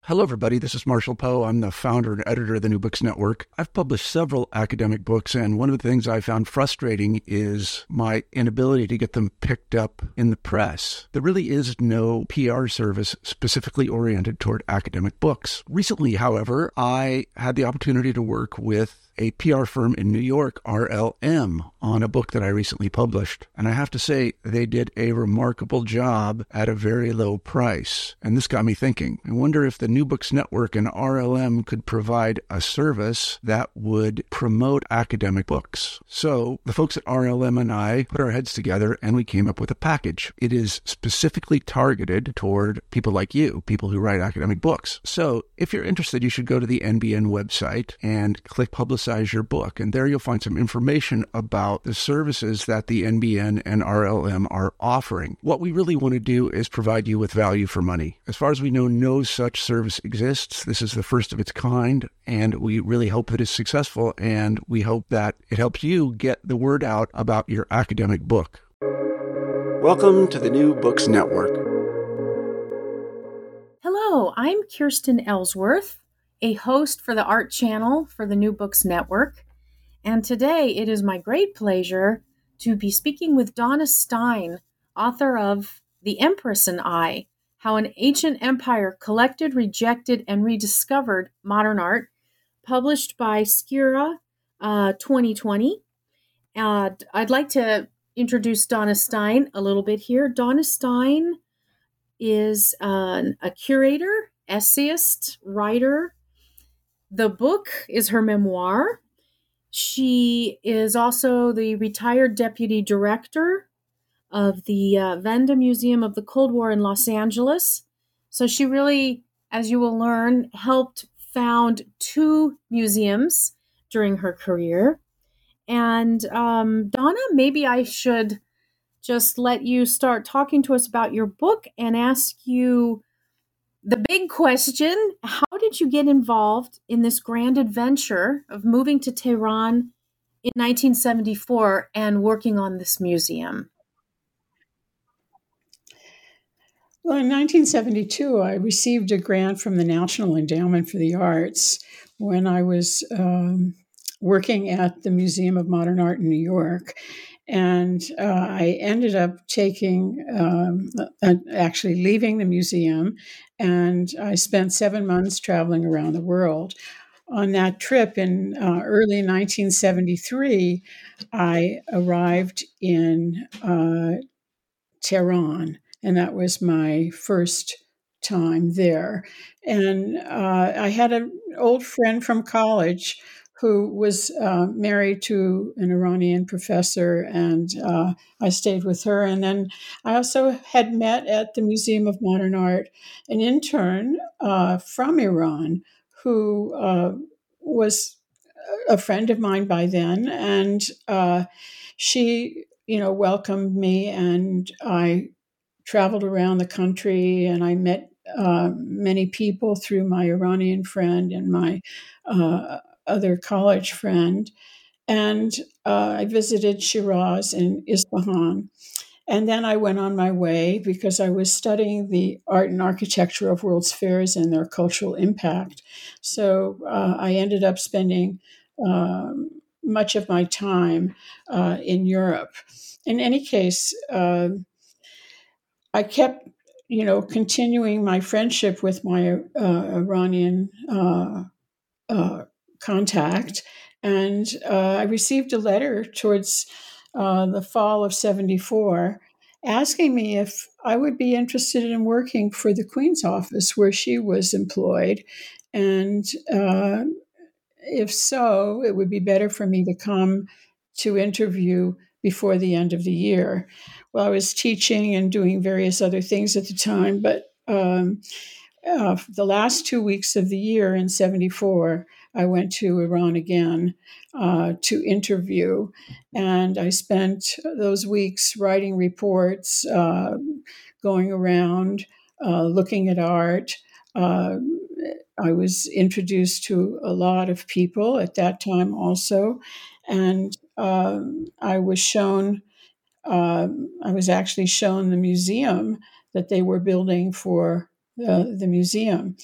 Hello, everybody. This is Marshall Poe. I'm the founder and editor of the New Books Network. I've published several academic books, and one of the things I found frustrating is my inability to get them picked up in the press. There really is no PR service specifically oriented toward academic books. Recently, however, I had the opportunity to work with a PR firm in New York, RLM, on a book that I recently published. And I have to say, they did a remarkable job at a very low price. And this got me thinking. I wonder if the New Books Network and RLM could provide a service that would promote academic books. So the folks at RLM and I put our heads together and we came up with a package. It is specifically targeted toward people like you, people who write academic books. So if you're interested, you should go to the NBN website and click Publicize Your Book. And there you'll find some information about the services that the NBN and RLM are offering. What we really want to do is provide you with value for money. As far as we know, no such service exists. This is the first of its kind, and we really hope that it's successful, and we hope that it helps you get the word out about your academic book. Welcome to the New Books Network. Hello, I'm Kirsten Ellsworth, a host for the Art Channel for the New Books Network. And today it is my great pleasure to be speaking with Donna Stein, author of The Empress and I, How an Ancient Empire Collected, Rejected, and Rediscovered Modern Art, published by Skira 2020. I'd like to introduce Donna Stein a little bit here. Donna Stein is a curator, essayist, writer. The book is her memoir. She is also the retired deputy director of the Venda Museum of the Cold War in Los Angeles. So she really, as you will learn, helped found 2 museums during her career. And Donna, maybe I should just let you start talking to us about your book and ask you the big question: how did you get involved in this grand adventure of moving to Tehran in 1974 and working on this museum? Well, in 1972, I received a grant from the National Endowment for the Arts when I was working at the Museum of Modern Art in New York. And I ended up actually leaving the museum, and I spent 7 months traveling around the world. On that trip in early 1973, I arrived in Tehran, and that was my first time there. And I had an old friend from college who was married to an Iranian professor, and I stayed with her. And then I also had met at the Museum of Modern Art an intern from Iran who was a friend of mine by then, and she, welcomed me, and I traveled around the country, and I met many people through my Iranian friend and my other college friend. And I visited Shiraz and Isfahan. And then I went on my way because I was studying the art and architecture of World's Fairs and their cultural impact. So I ended up spending much of my time in Europe. In any case, I kept, continuing my friendship with my Iranian contact, and I received a letter towards the fall of 74 asking me if I would be interested in working for the Queen's office where she was employed. And if so, it would be better for me to come to interview before the end of the year. Well, I was teaching and doing various other things at the time, but the last 2 weeks of the year in 74, I went to Iran again to interview. And I spent those weeks writing reports, going around, looking at art. I was introduced to a lot of people at that time also. And I was actually shown the museum that they were building for the museum.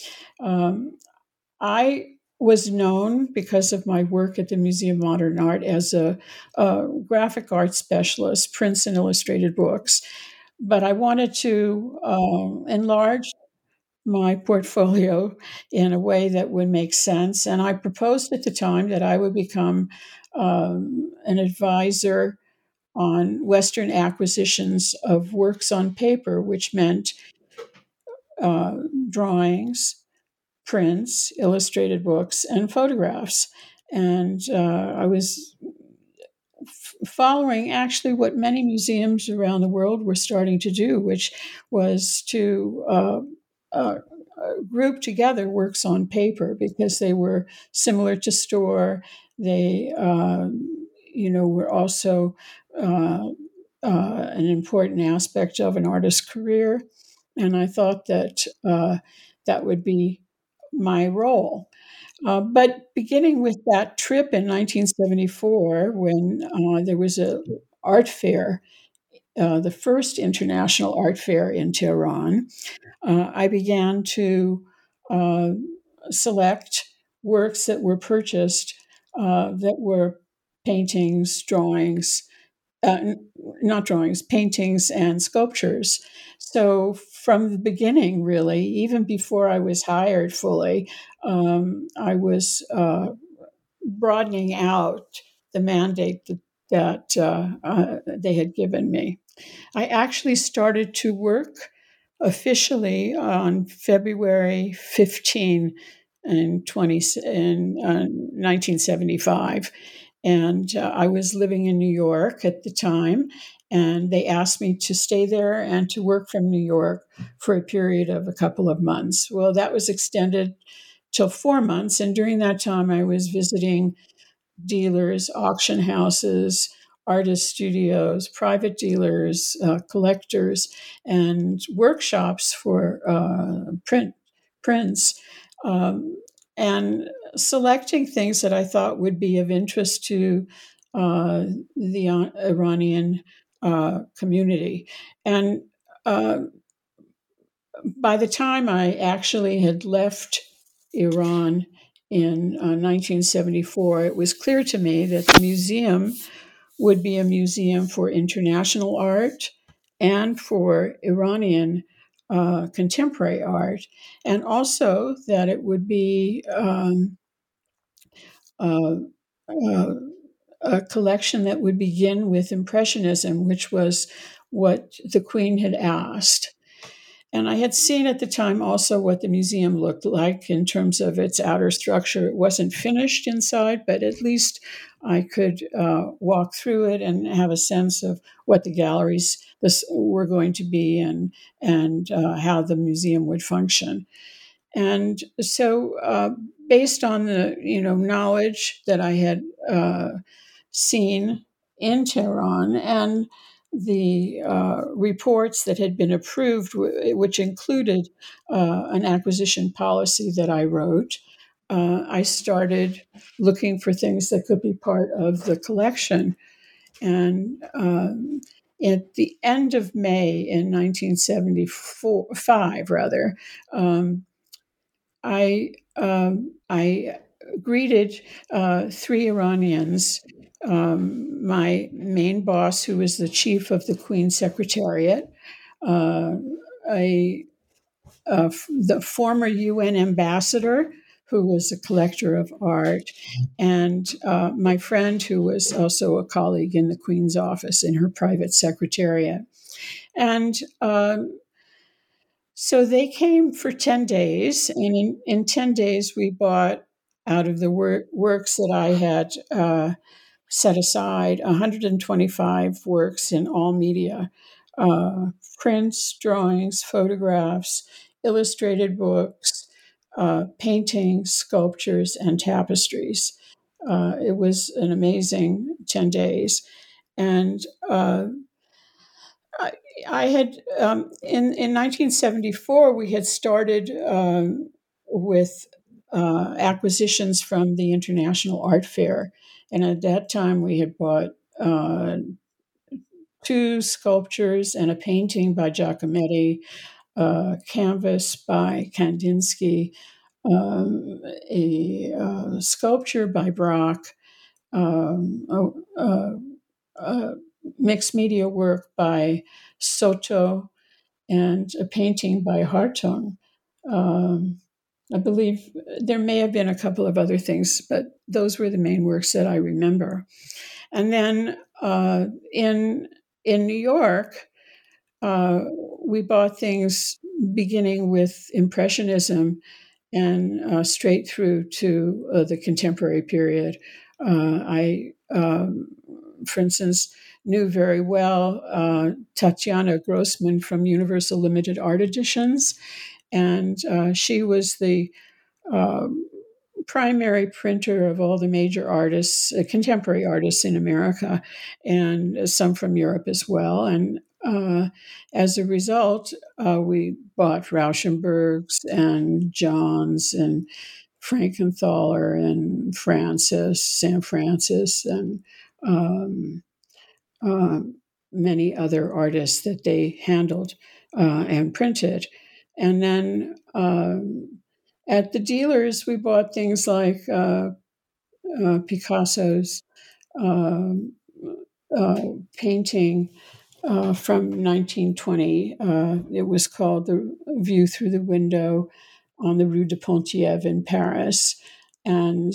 I was known because of my work at the Museum of Modern Art as a graphic art specialist, prints and illustrated books. But I wanted to enlarge my portfolio in a way that would make sense. And I proposed at the time that I would become an advisor on Western acquisitions of works on paper, which meant uh, drawings, prints, illustrated books, and photographs. And I was following actually what many museums around the world were starting to do, which was to group together works on paper because they were similar to store. They, were also an important aspect of an artist's career. And I thought that that would be my role. But beginning with that trip in 1974, when there was a art fair, the first international art fair in Tehran, I began to uh, select works that were purchased that were paintings, drawings, not drawings, paintings and sculptures. So from the beginning, really, even before I was hired fully, I was broadening out the mandate that they had given me. I actually started to work officially on February 15 in 1975. And I was living in New York at the time, and they asked me to stay there and to work from New York for a period of a couple of months. Well, that was extended till 4 months, and during that time, I was visiting dealers, auction houses, artist studios, private dealers, collectors, and workshops for prints, um, and selecting things that I thought would be of interest to the Iranian community. And uh, by the time I actually had left Iran in 1974, it was clear to me that the museum would be a museum for international art and for Iranian contemporary art, and also that it would be uh, uh, a collection that would begin with Impressionism, which was what the Queen had asked. And I had seen at the time also what the museum looked like in terms of its outer structure. It wasn't finished inside, but at least I could walk through it and have a sense of what the galleries were going to be and how the museum would function. And so, based on the knowledge that I had seen in Tehran and the reports that had been approved, which included an acquisition policy that I wrote, I started looking for things that could be part of the collection. And at the end of May in 1975, rather, I greeted three Iranians. My main boss, who was the chief of the Queen's Secretariat, uh, the former UN ambassador, who was a collector of art, and my friend, who was also a colleague in the Queen's office in her private secretariat. And so they came for 10 days, and in 10 days, we bought out of the works that I had set aside 125 works in all media, prints, drawings, photographs, illustrated books, paintings, sculptures, and tapestries. It was an amazing 10 days. And I had, in 1974, we had started with acquisitions from the International Art Fair. And at that time, we had bought two sculptures and a painting by Giacometti, canvas by Kandinsky, a sculpture by Braque, um, a mixed media work by Soto, and a painting by Hartung. I believe there may have been a couple of other things, but those were the main works that I remember. And then in New York, uh, we bought things beginning with Impressionism and straight through to the contemporary period. I, for instance, knew very well Tatiana Grossman from Universal Limited Art Editions, and she was the um, primary printer of all the major artists, contemporary artists in America, and some from Europe as well. And as a result, we bought Rauschenbergs and Johns and Frankenthaler and Francis, Sam Francis, and um, many other artists that they handled and printed. And then at the dealers, we bought things like Picasso's um, painting from 1920. It was called The View Through the Window on the Rue de Ponthièvre in Paris. And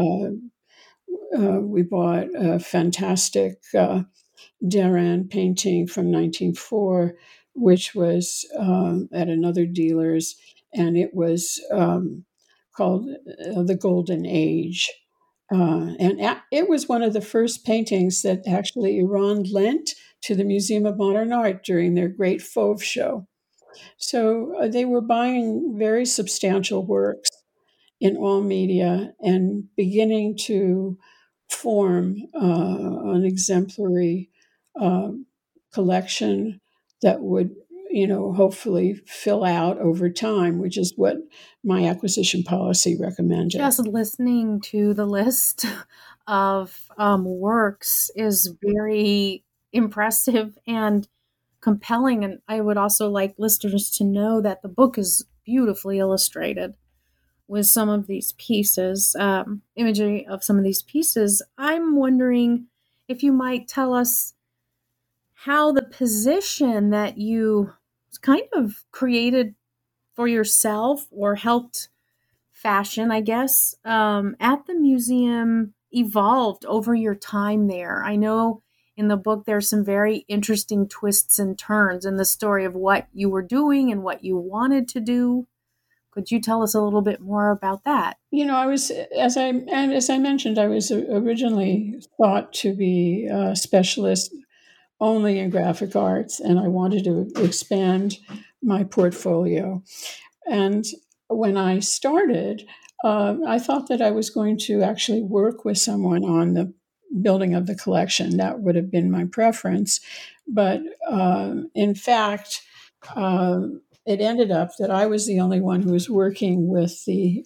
we bought a fantastic Derain painting from 1904, which was at another dealer's, and it was called The Golden Age. It was one of the first paintings that actually Iran lent to the Museum of Modern Art during their great Fauve show. So they were buying very substantial works in all media and beginning to form an exemplary uh, collection that would, hopefully fill out over time, which is what my acquisition policy recommended. Just listening to the list of works is very impressive and compelling. And I would also like listeners to know that the book is beautifully illustrated with some of these pieces, imagery of some of these pieces. I'm wondering if you might tell us how the position that you kind of created for yourself or helped fashion, I guess, at the museum evolved over your time there. I know in the book there's some very interesting twists and turns in the story of what you were doing and what you wanted to do. Could you tell us a little bit more about that? I was, as I mentioned, I was originally thought to be a specialist only in graphic arts, and I wanted to expand my portfolio. And when I started, I thought that I was going to actually work with someone on the building of the collection. That would have been my preference. But in fact, it ended up that I was the only one who was working with the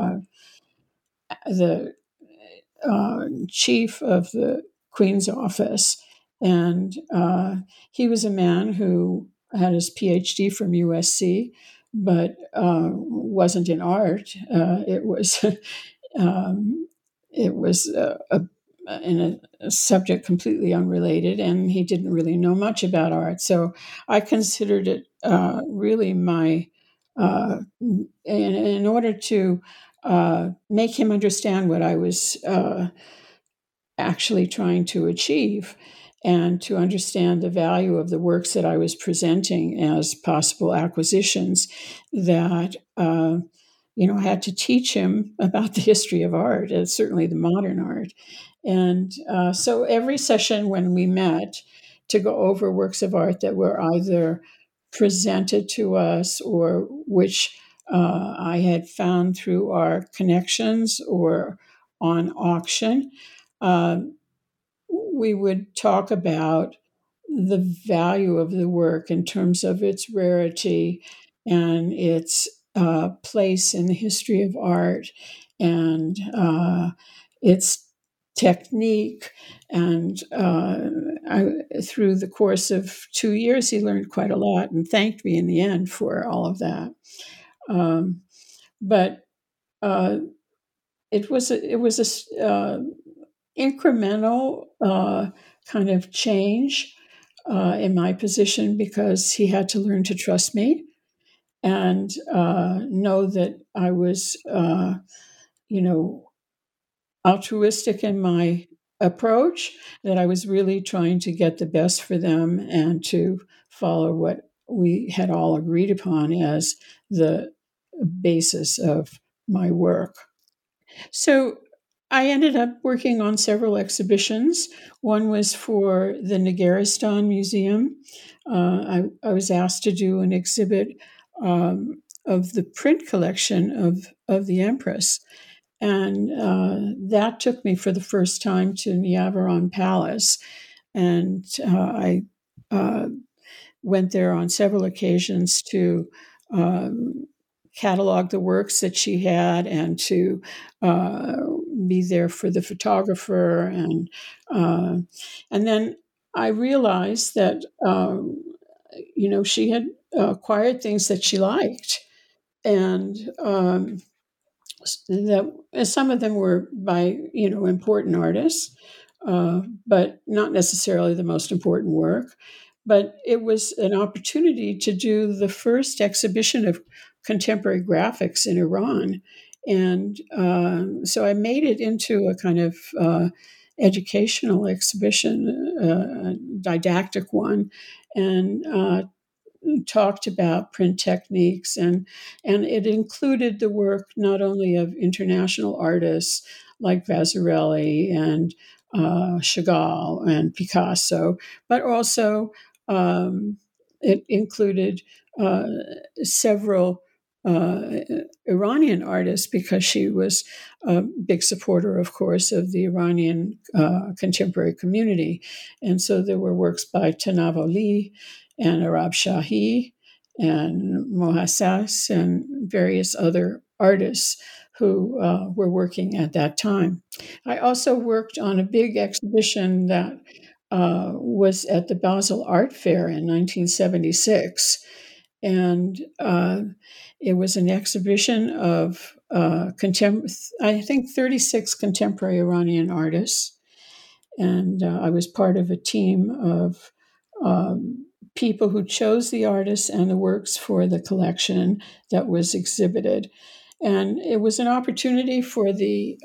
chief of the Queen's office. And he was a man who had his PhD from USC, but wasn't in art. It was in a subject completely unrelated, and he didn't really know much about art. So I considered it really my in order to make him understand what I was actually trying to achieve, and to understand the value of the works that I was presenting as possible acquisitions, that I had to teach him about the history of art, and certainly the modern art. And so every session when we met to go over works of art that were either presented to us or which I had found through our connections or on auction, we would talk about the value of the work in terms of its rarity and its place in the history of art, and its technique, and through the course of 2 years, he learned quite a lot and thanked me in the end for all of that. But it was a incremental kind of change in my position, because he had to learn to trust me and know that I was, altruistic in my approach, that I was really trying to get the best for them and to follow what we had all agreed upon as the basis of my work. So I ended up working on several exhibitions. One was for the Nagaristan Museum. I was asked to do an exhibit of the print collection of the Empress. And that took me for the first time to Niavaran Palace. And I went there on several occasions to catalog the works that she had and to be there for the photographer. And then I realized that, she had acquired things that she liked. And that some of them were by important artists, but not necessarily the most important work. But it was an opportunity to do the first exhibition of contemporary graphics in Iran, and so I made it into a kind of educational exhibition, didactic one, and talked about print techniques, and it included the work not only of international artists like Vasarely and Chagall and Picasso, but also it included several Iranian artists, because she was a big supporter, of course, of the Iranian contemporary community. And so there were works by Tanavoli and Arab Shahi and Mohassas and various other artists who were working at that time. I also worked on a big exhibition that was at the Basel Art Fair in 1976. And it was an exhibition of I think 36 contemporary Iranian artists. And I was part of a team of people who chose the artists and the works for the collection that was exhibited. And it was an opportunity for the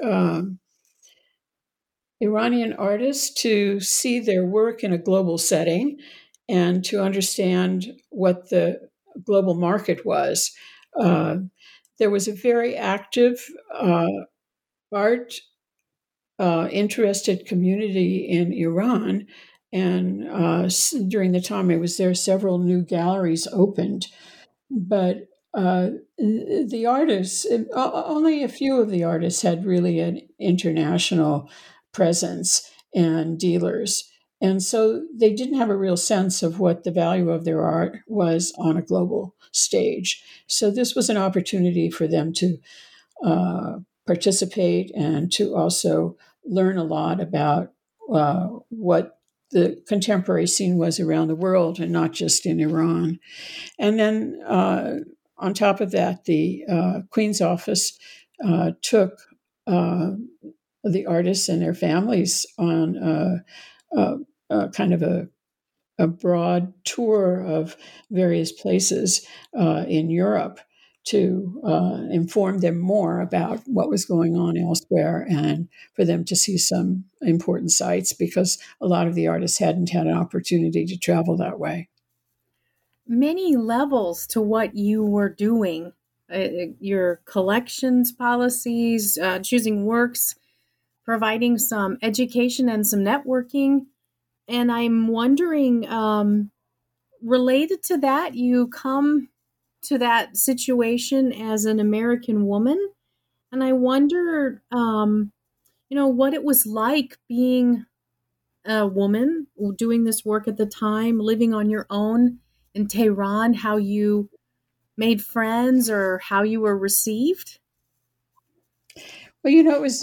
Iranian artists to see their work in a global setting and to understand what the global market was. There was a very active art interested community in Iran. And during the time I was there, several new galleries opened. But the artists, only a few of the artists had really an international presence and dealers. And so they didn't have a real sense of what the value of their art was on a global stage. So this was an opportunity for them to participate and to also learn a lot about what the contemporary scene was around the world and not just in Iran. And then on top of that, the Queen's Office took the artists and their families on kind of a broad tour of various places in Europe to inform them more about what was going on elsewhere and for them to see some important sites, because a lot of the artists hadn't had an opportunity to travel that way. Many levels to what you were doing, your collections policies, choosing works, providing some education and some networking. And I'm wondering, related to that, you come to that situation as an American woman. And I wonder, what it was like being a woman doing this work at the time, living on your own in Tehran, how you made friends or how you were received. Well, it was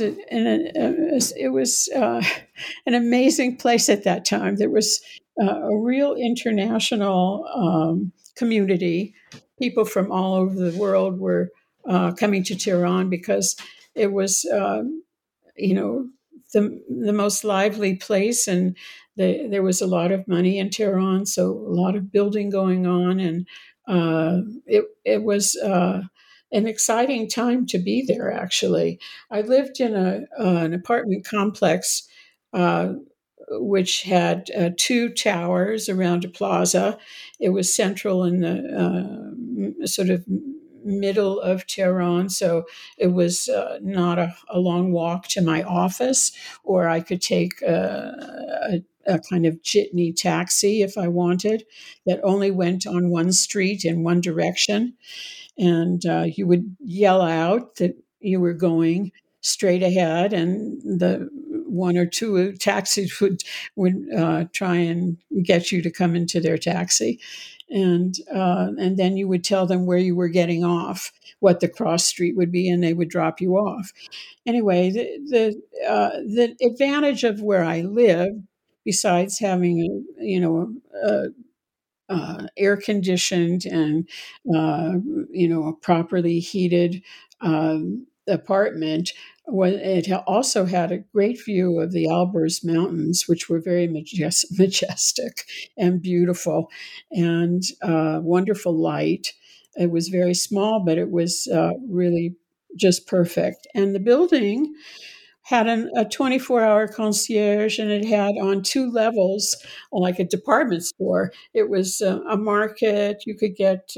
an amazing place at that time. There was a real international community. People from all over the world were coming to Tehran because it was, the most lively place, and there was a lot of money in Tehran, so a lot of building going on, and it was an exciting time to be there. Actually, I lived in an apartment complex. Which had 2 towers around a plaza. It was central in the sort of middle of Tehran, so it was not a long walk to my office, or I could take a kind of jitney taxi if I wanted, that only went on one street in one direction. And you would yell out that you were going straight ahead, and the 1 or 2 taxis would try and get you to come into their taxi, and then you would tell them where you were getting off, what the cross street would be, and they would drop you off. Anyway, the advantage of where I live, besides having air conditioned and a properly heated apartment, it also had a great view of the Elburz Mountains, which were very majestic and beautiful, and wonderful light. It was very small, but it was really just perfect. And the building had a 24-hour concierge, and it had on 2 levels, like a department store. It was a market. You could get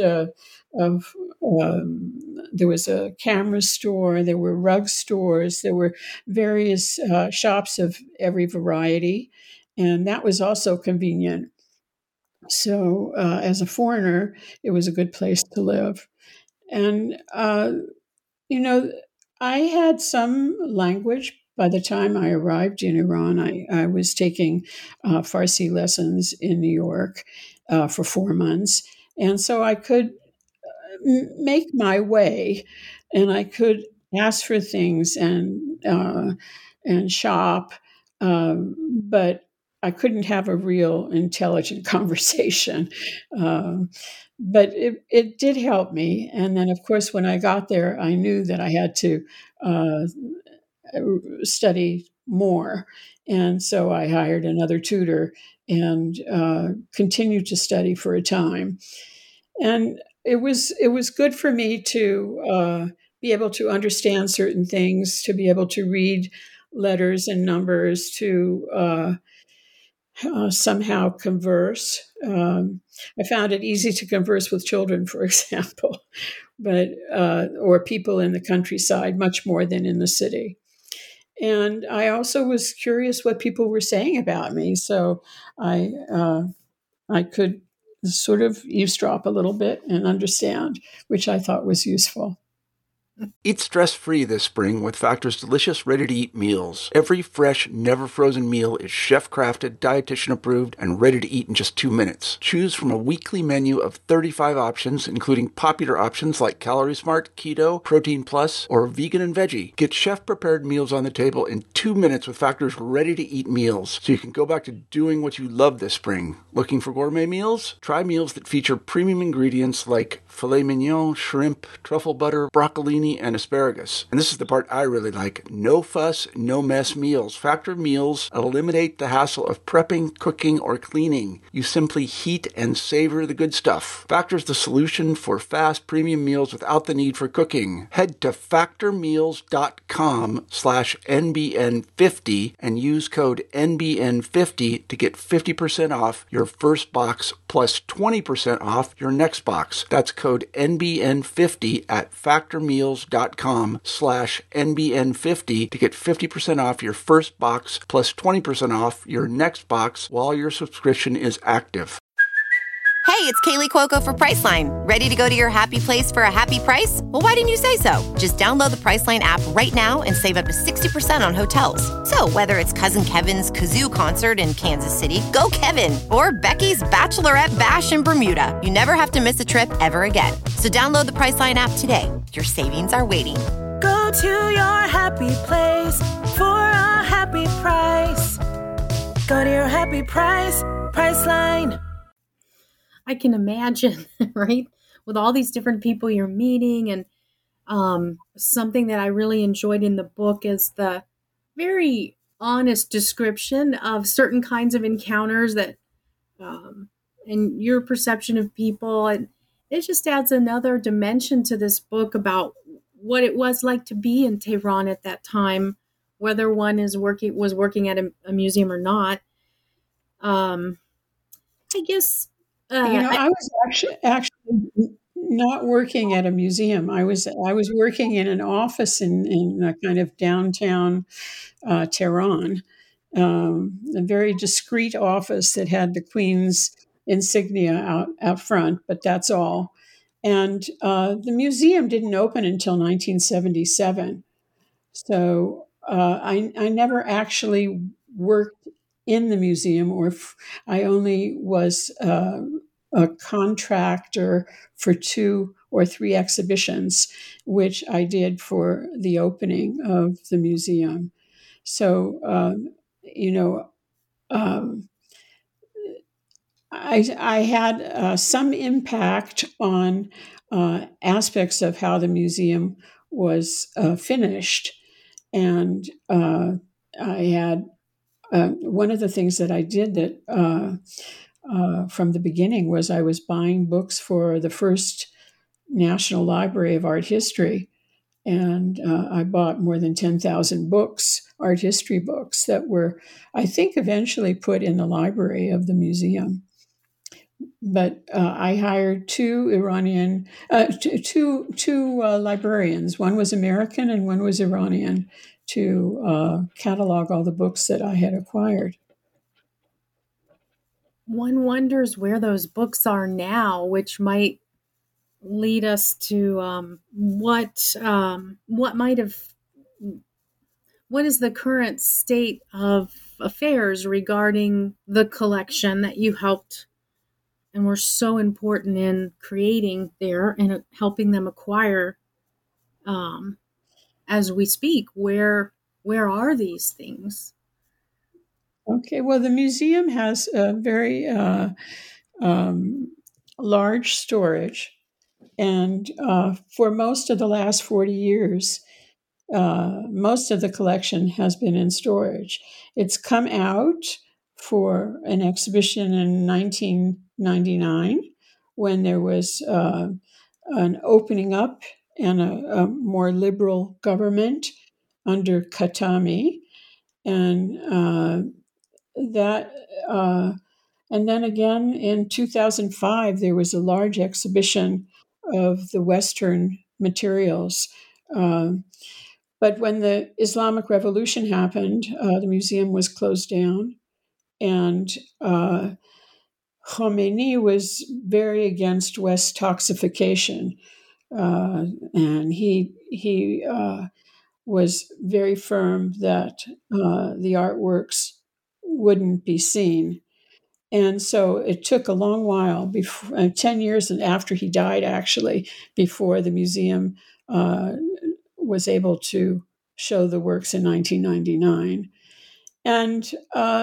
there was a camera store, there were rug stores, there were various shops of every variety, and that was also convenient. So as a foreigner, it was a good place to live. And, I had some language. By the time I arrived in Iran, I was taking Farsi lessons in New York for 4 months. And so I could make my way, and I could ask for things and shop, but I couldn't have a real intelligent conversation. But it did help me. And then, of course, when I got there, I knew that I had to study more. And so I hired another tutor and continued to study for a time. And it was good for me to be able to understand certain things, to be able to read letters and numbers, to somehow converse. I found it easy to converse with children, for example, but or people in the countryside much more than in the city. And I also was curious what people were saying about me, so I could sort of eavesdrop a little bit and understand, which I thought was useful. Eat stress-free this spring with Factor's delicious, ready-to-eat meals. Every fresh, never-frozen meal is chef-crafted, dietitian-approved, and ready to eat in just 2 minutes. Choose from a weekly menu of 35 options, including popular options like Calorie Smart, Keto, Protein Plus, or Vegan and Veggie. Get chef-prepared meals on the table in 2 minutes with Factor's ready-to-eat meals, so you can go back to doing what you love this spring. Looking for gourmet meals? Try meals that feature premium ingredients like filet mignon, shrimp, truffle butter, broccolini, and asparagus. And this is the part I really like. No fuss, no mess meals. Factor meals eliminate the hassle of prepping, cooking, or cleaning. You simply heat and savor the good stuff. Factor's the solution for fast premium meals without the need for cooking. Head to factormeals.com/NBN50 and use code NBN50 to get 50% off your first box plus 20% off your next box. That's code NBN50 at factormeals.com/NBN50 to get 50% off your first box plus 20% off your next box while your subscription is active. Hey, it's Kaylee Cuoco for Priceline. Ready to go to your happy place for a happy price? Well, why didn't you say so? Just download the Priceline app right now and save up to 60% on hotels. So whether it's Cousin Kevin's Kazoo Concert in Kansas City, go Kevin, or Becky's Bachelorette Bash in Bermuda, you never have to miss a trip ever again. So download the Priceline app today. Your savings are waiting. Go to your happy happy place for a happy price. Go to your happy price, Priceline. I can imagine, right? With all these different people you're meeting, and something that I really enjoyed in the book is the very honest description of certain kinds of encounters that, and your perception of people. And it just adds another dimension to this book about what it was like to be in Tehran at that time, whether one was working at a museum or not. I guess. I was actually not working at a museum. I was working in an office in a kind of downtown Tehran, a very discreet office that had the Queen's insignia out front, but that's all. And the museum didn't open until 1977. So I never actually worked in the museum, I only was a contractor for 2 or 3 exhibitions, which I did for the opening of the museum. So, I had some impact on aspects of how the museum was finished. And I had one of the things that I did that from the beginning was I was buying books for the first National Library of Art History. And I bought more than 10,000 books, art history books, that were, I think, eventually put in the library of the museum. But I hired 2 librarians. One was American and one was Iranian, to catalog all the books that I had acquired. One wonders where those books are now, which might lead us to what is the current state of affairs regarding the collection that you helped and were so important in creating there and helping them acquire as we speak. Where are these things? Okay, well, the museum has a very large storage, and for most of the last 40 years, most of the collection has been in storage. It's come out for an exhibition in 1999 when there was an opening up and a more liberal government under Khatami, and that and then again in 2005 there was a large exhibition of the Western materials. But when the Islamic Revolution happened, the museum was closed down, and Khomeini was very against West toxification, and he was very firm that the artworks wouldn't be seen. And so it took a long while, before 10 years after he died, actually, before the museum was able to show the works in 1999. And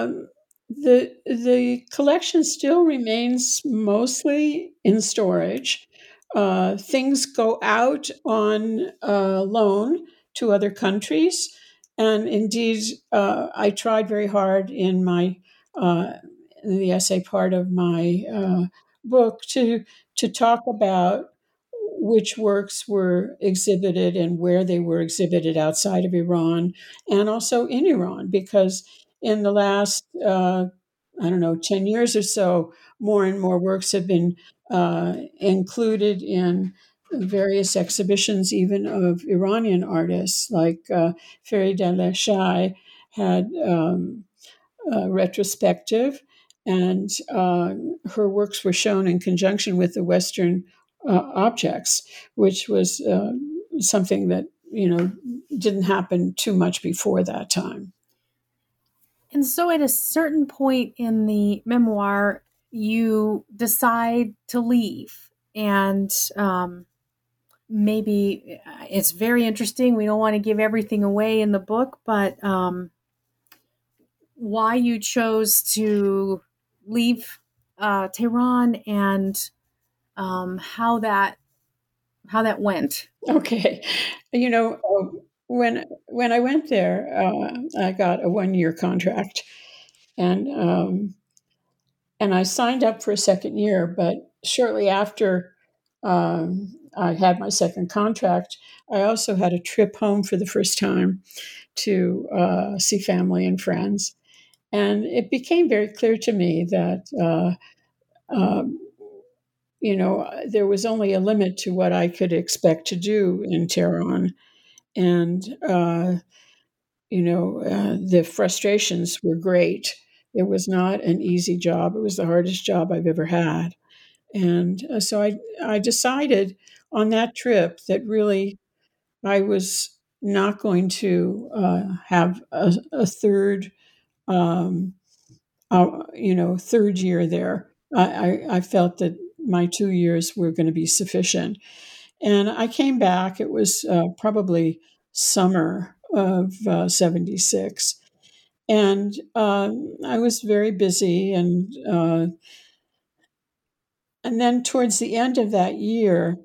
the collection still remains mostly in storage. Things go out on loan to other countries. And indeed, I tried very hard in the essay part of my book to talk about which works were exhibited and where they were exhibited outside of Iran and also in Iran, because in the last, 10 years or so, more and more works have been included in various exhibitions, even of Iranian artists, like Feride Shai had a retrospective, and her works were shown in conjunction with the Western objects, which was something that didn't happen too much before that time. And so at a certain point in the memoir, you decide to leave. And maybe it's very interesting. We don't want to give everything away in the book, but why you chose to leave Tehran and how that went. Okay. When I went there, I got a 1-year contract, and I signed up for a second year. But shortly after I had my second contract, I also had a trip home for the first time to see family and friends, and it became very clear to me that there was only a limit to what I could expect to do in Tehran. And the frustrations were great. It was not an easy job. It was the hardest job I've ever had. And so I decided on that trip that really I was not going to have a third, third year there. I felt that my 2 years were going to be sufficient. And I came back. It was probably summer of 76. And I was very busy. And then towards the end of that year,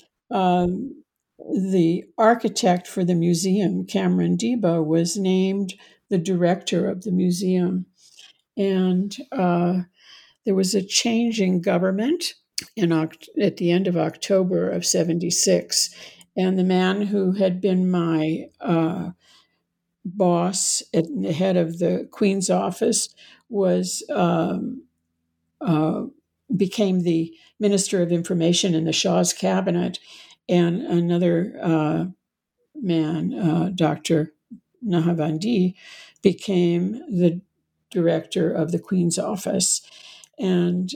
the architect for the museum, Cameron Debo, was named the director of the museum. And there was a change in government at the end of October of 76. And the man who had been my boss at the head of the Queen's office became the Minister of Information in the Shah's cabinet. And another man, Dr. Nahavandi, became the director of the Queen's office. And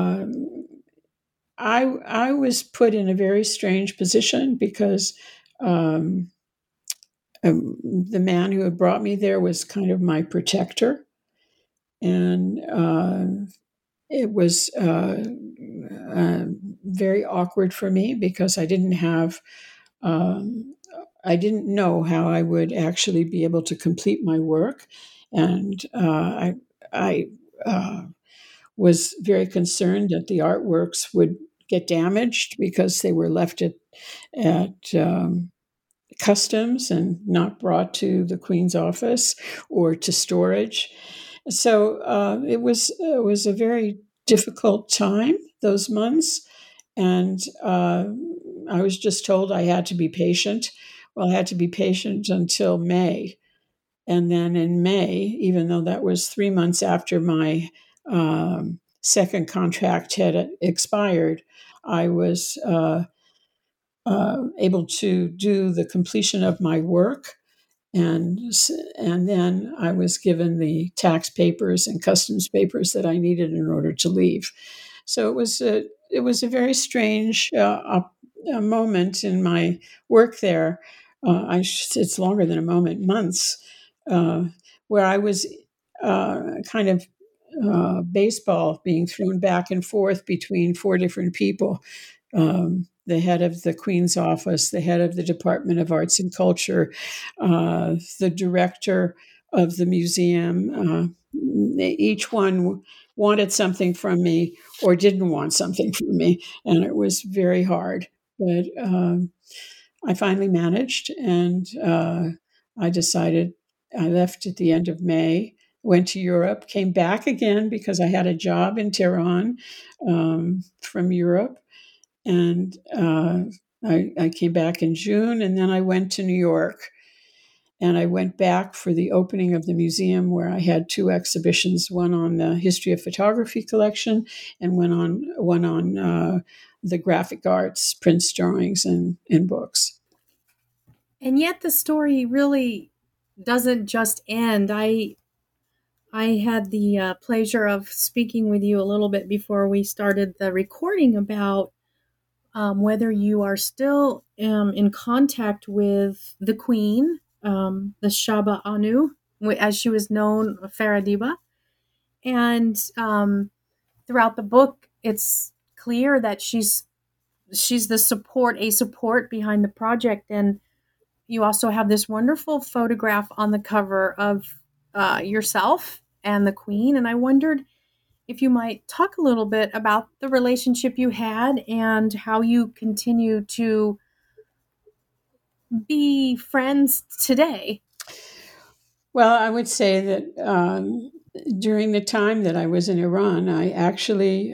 I was put in a very strange position because the man who had brought me there was kind of my protector. And it was very awkward for me because I didn't know how I would actually be able to complete my work. And I was very concerned that the artworks would get damaged because they were left at customs and not brought to the Queen's office or to storage. So it was a very difficult time, those months. And I was just told I had to be patient. Well, I had to be patient until May. And then in May, even though that was 3 months after my second contract had expired, I was able to do the completion of my work. And then I was given the tax papers and customs papers that I needed in order to leave. So it was a very strange moment in my work there. It's longer than a moment, months, where I was kind of baseball being thrown back and forth between 4 different people. The head of the Queen's office, the head of the Department of Arts and Culture, the director of the museum. Each one wanted something from me or didn't want something from me, and it was very hard. But I finally managed, and I decided I left at the end of May, went to Europe, came back again because I had a job in Tehran from Europe. And I came back in June, and then I went to New York. And I went back for the opening of the museum, where I had 2 exhibitions, one on the history of photography collection and one on the graphic arts, prints, drawings, and books. And yet the story really doesn't just end. I had the pleasure of speaking with you a little bit before we started the recording about whether you are still in contact with the Queen, the Shaba Anu, as she was known, Faradiba. And throughout the book, it's clear that she's she's a support behind the project. And you also have this wonderful photograph on the cover of yourself and the Queen. And I wondered if you might talk a little bit about the relationship you had and how you continue to be friends today. Well, I would say that during the time that I was in Iran, I actually,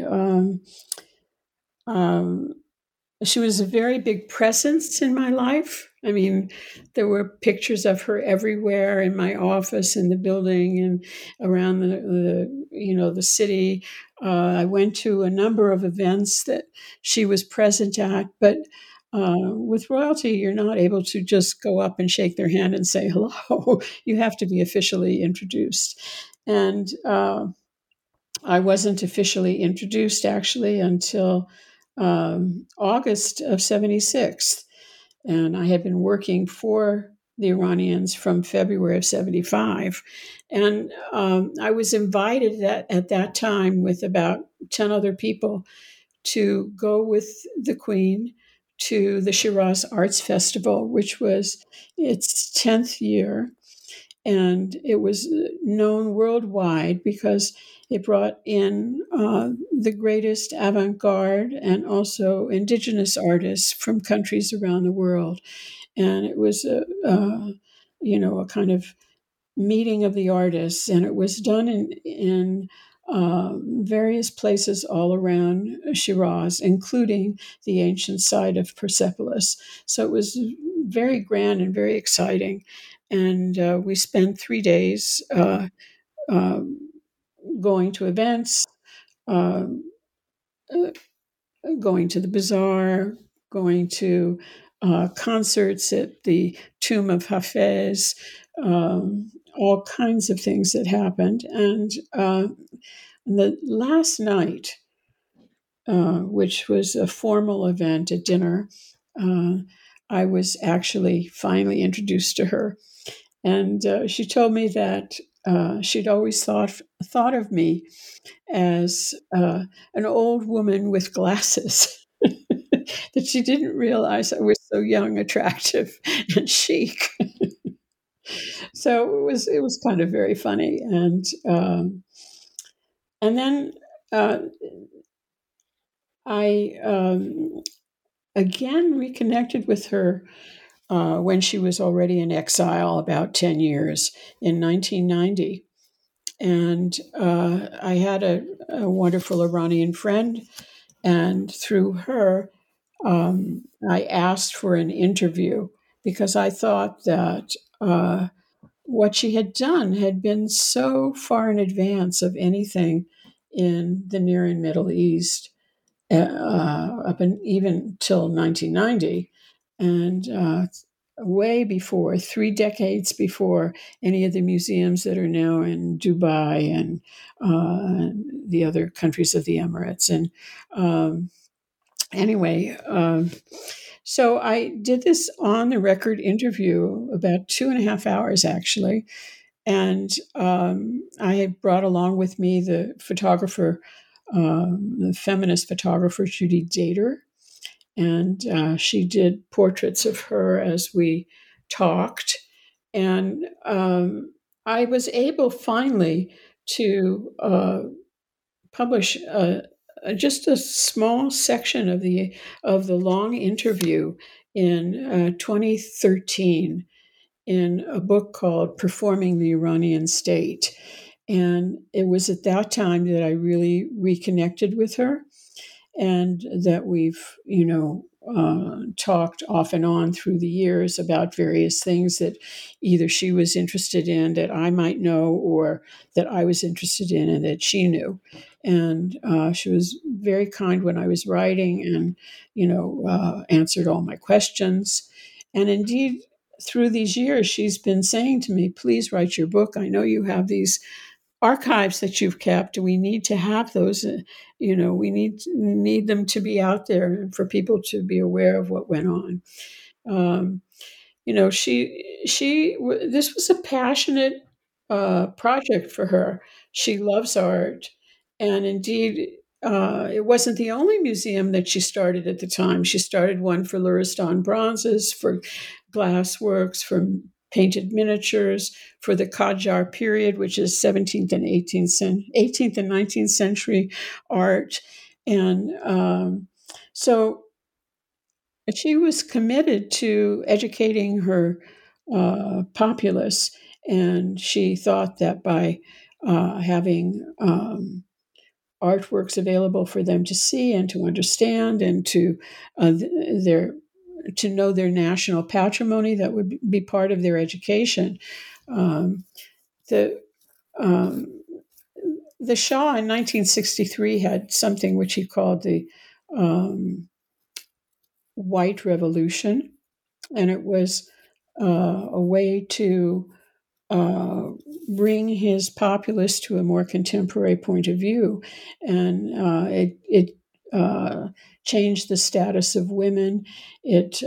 she was a very big presence in my life. I mean, there were pictures of her everywhere in my office, in the building, and around the city. I went to a number of events that she was present at, but with royalty, you're not able to just go up and shake their hand and say hello. You have to be officially introduced. And I wasn't officially introduced actually until August of 76. And I had been working for the Iranians from February of 75. And I was invited at that time with about 10 other people to go with the Queen to the Shiraz Arts Festival, which was its 10th year. And it was known worldwide because it brought in the greatest avant-garde and also indigenous artists from countries around the world. And it was a kind of meeting of the artists, and it was done in various places all around Shiraz, including the ancient site of Persepolis. So it was very grand and very exciting. And we spent 3 days going to events, going to the bazaar, going to concerts at the Tomb of Hafez, all kinds of things that happened. And the last night, which was a formal event at dinner, I was actually finally introduced to her. And she told me that she'd always thought of me as an old woman with glasses. That she didn't realize I was so young, attractive, and chic. So it was kind of very funny. And then I again reconnected with her when she was already in exile, about 10 years, in 1990. And I had a wonderful Iranian friend, and through her, I asked for an interview because I thought that what she had done had been so far in advance of anything in the Near and Middle East, even till 1990, and way before, 3 decades before any of the museums that are now in Dubai and the other countries of the Emirates. And anyway, so I did this on the record interview, about 2.5 hours actually. And I had brought along with me the photographer, the feminist photographer, Judy Dater. And she did portraits of her as we talked. And I was able finally to publish just a small section of the long interview in 2013 in a book called Performing the Iranian State. And it was at that time that I really reconnected with her, and that we've, talked off and on through the years about various things that either she was interested in that I might know, or that I was interested in and that she knew. And she was very kind when I was writing, and, answered all my questions. And indeed, through these years, she's been saying to me, please write your book. I know you have these archives that you've kept. We need to have those, we need them to be out there and for people to be aware of what went on. This was a passionate project for her. She loves art. And indeed, it wasn't the only museum that she started at the time. She started one for Luristan bronzes, for glass works, for painted miniatures, for the Qajar period, which is 17th and 18th and 19th century art. And so she was committed to educating her populace, and she thought that by having artworks available for them to see and to understand and to know their national patrimony, that would be part of their education. The Shah in 1963 had something which he called the White Revolution, and it was a way to bring his populace to a more contemporary point of view, and it changed the status of women. It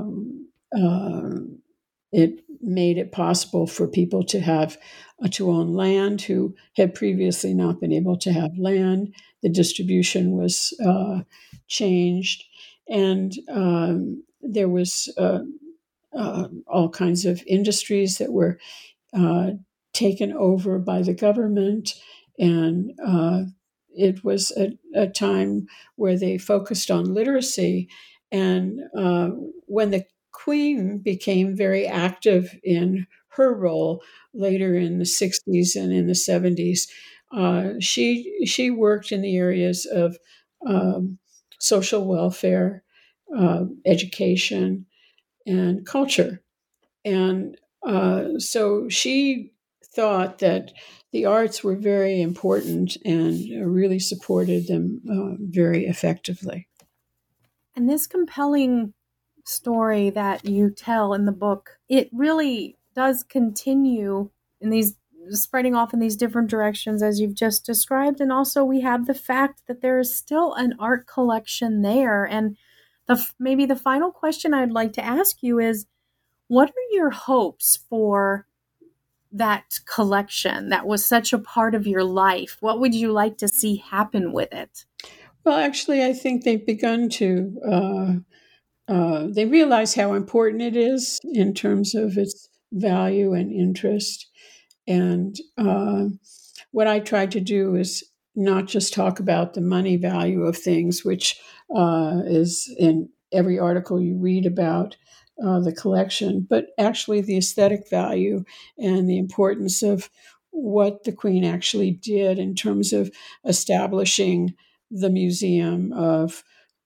made it possible for people to own land who had previously not been able to have land. The distribution was changed, and there was all kinds of industries that were taken over by the government, and it was a time where they focused on literacy. And when the Queen became very active in her role later in the 60s and in the 70s, she worked in the areas of social welfare, education, and culture. And so she thought that the arts were very important and really supported them very effectively. And this compelling story that you tell in the book, it really does continue in these spreading off in these different directions as you've just described. And also we have the fact that there is still an art collection there. And maybe the final question I'd like to ask you is, what are your hopes for that collection that was such a part of your life? What would you like to see happen with it? Well, actually, I think they've begun to, they realize how important it is in terms of its value and interest. And what I tried to do is not just talk about the money value of things, which is in every article you read about the collection, but actually the aesthetic value and the importance of what the Queen actually did in terms of establishing the museum, of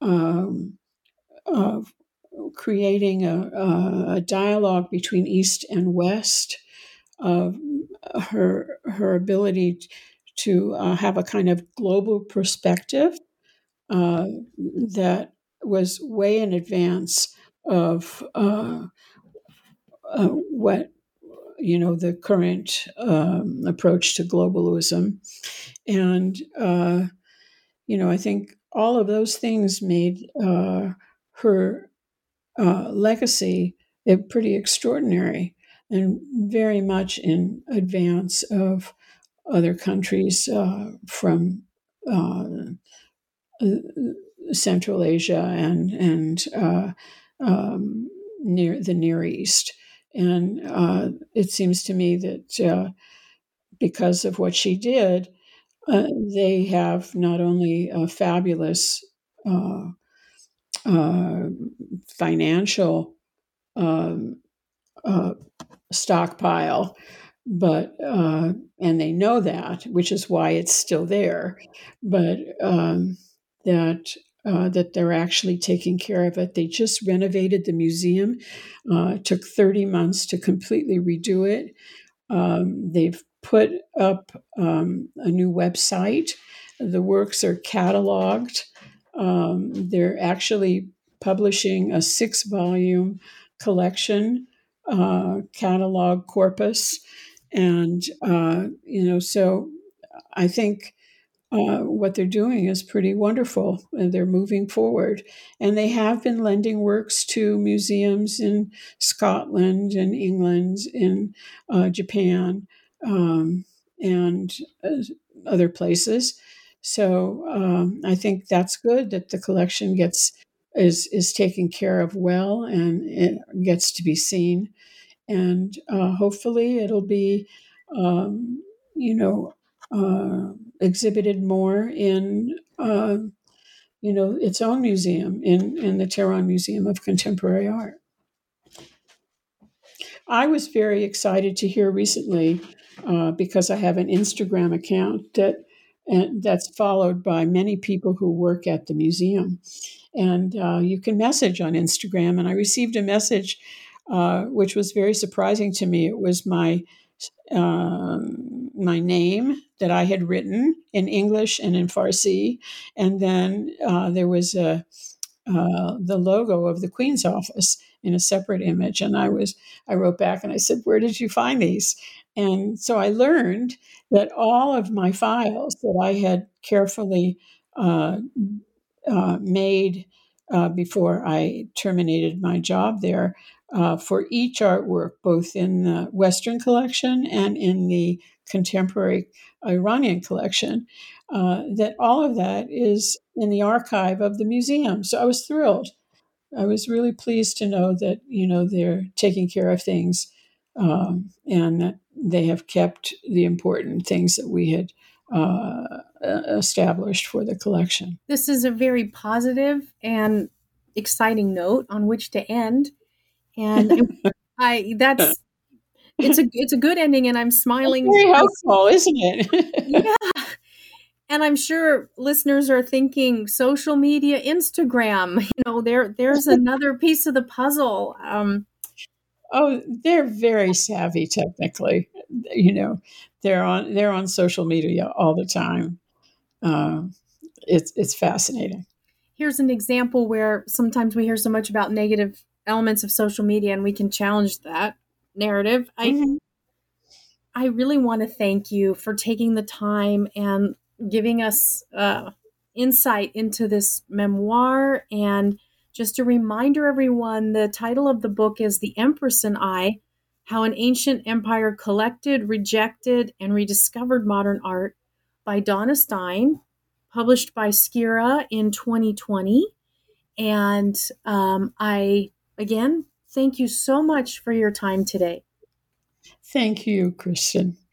creating a dialogue between East and West, of her ability to have a kind of global perspective that was way in advance of what the current approach to globalism. And I think all of those things made her legacy pretty extraordinary and very much in advance of other countries from Central Asia and near the Near East. And it seems to me that because of what she did, they have not only a fabulous financial stockpile, but and they know that, which is why it's still there, but that they're actually taking care of it. They just renovated the museum. It took 30 months to completely redo it. They've put up a new website. The works are cataloged. They're actually publishing a 6-volume collection, catalog corpus. And, so I think what they're doing is pretty wonderful. And they're moving forward. And they have been lending works to museums in Scotland and England, in Japan, and other places. So I think that's good that the collection is taken care of well, and it gets to be seen. And hopefully it'll be, um, you know, exhibited more in, its own museum, in the Tehran Museum of Contemporary Art. I was very excited to hear recently, because I have an Instagram account that's followed by many people who work at the museum. And you can message on Instagram. And I received a message which was very surprising to me. It was my name that I had written in English and in Farsi, and then there was the logo of the Queen's office in a separate image. And I wrote back and I said, "Where did you find these?" And so I learned that all of my files that I had carefully made before I terminated my job there, for each artwork, both in the Western collection and in the contemporary Iranian collection, that all of that is in the archive of the museum. So I was thrilled. I was really pleased to know that, they're taking care of things, and that they have kept the important things that we had established for the collection. This is a very positive and exciting note on which to end. And it's a good ending, and I'm smiling. It's very helpful, isn't it? Yeah. And I'm sure listeners are thinking social media, Instagram, there's another piece of the puzzle. Oh, they're very savvy technically. They're on social media all the time. It's fascinating. Here's an example where sometimes we hear so much about negative elements of social media, and we can challenge that narrative. Mm-hmm. I really want to thank you for taking the time and giving us insight into this memoir. And just a reminder, everyone, the title of the book is The Empress and I: How an Ancient Empire Collected, Rejected, and Rediscovered Modern Art, by Donna Stein, published by Skira in 2020. And I, again, thank you so much for your time today. Thank you, Kristen.